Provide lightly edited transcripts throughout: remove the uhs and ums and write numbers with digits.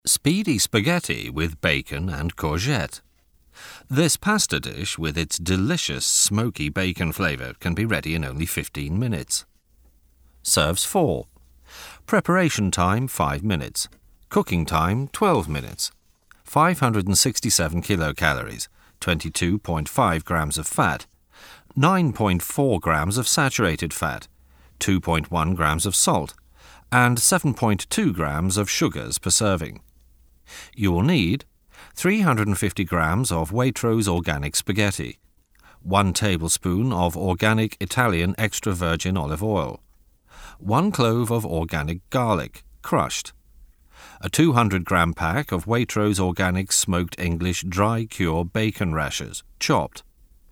Speedy spaghetti with bacon and courgette. This pasta dish with its delicious smoky bacon flavour can be ready in only 15 minutes. Serves 4. Preparation time 5 minutes. Cooking time 12 minutes. 567 kilocalories, 22.5 grams of fat, 9.4 grams of saturated fat, 2.1 grams of salt, and 7.2 grams of sugars per serving. You will need 350 grams of Waitrose organic spaghetti, 1 tablespoon of organic Italian extra virgin olive oil, 1 clove of organic garlic, crushed, a 200-gram pack of Waitrose organic smoked English dry cure bacon rashers, chopped,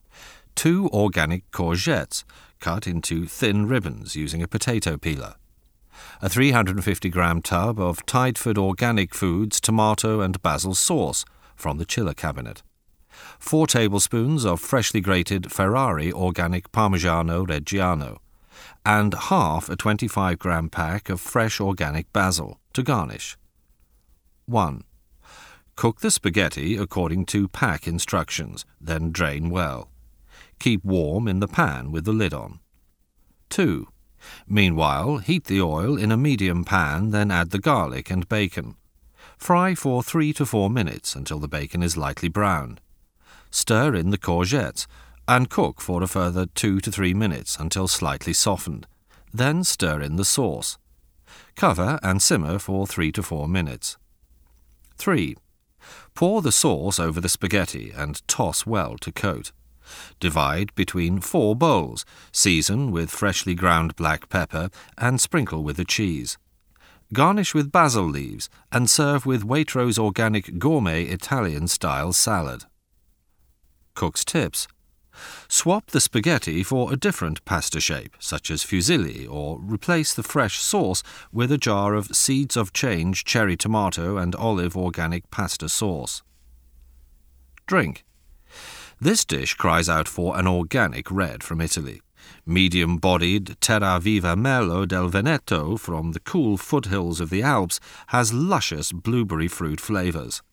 2 organic courgettes, cut into thin ribbons using a potato peeler, a 350-gram tub of Tideford Organic Foods tomato and basil sauce from the chiller cabinet, 4 tablespoons of freshly grated Ferrari Organic Parmigiano Reggiano, and half a 25-gram pack of fresh organic basil to garnish. 1. Cook the spaghetti according to pack instructions, then drain well. Keep warm in the pan with the lid on. 2. Meanwhile, heat the oil in a medium pan, then add the garlic and bacon. Fry for 3 to 4 minutes until the bacon is lightly browned. Stir in the courgettes and cook for a further 2 to 3 minutes until slightly softened. Then stir in the sauce. Cover and simmer for 3 to 4 minutes. 3. Pour the sauce over the spaghetti and toss well to coat. Divide between 4 bowls, season with freshly ground black pepper and sprinkle with the cheese. Garnish with basil leaves and serve with Waitrose Organic Gourmet Italian-style salad. Cook's tips. Swap the spaghetti for a different pasta shape, such as fusilli, or replace the fresh sauce with a jar of Seeds of Change cherry tomato and olive organic pasta sauce. Drink. This dish cries out for an organic red from Italy. Medium-bodied Terra Viva Merlot del Veneto from the cool foothills of the Alps has luscious blueberry fruit flavours.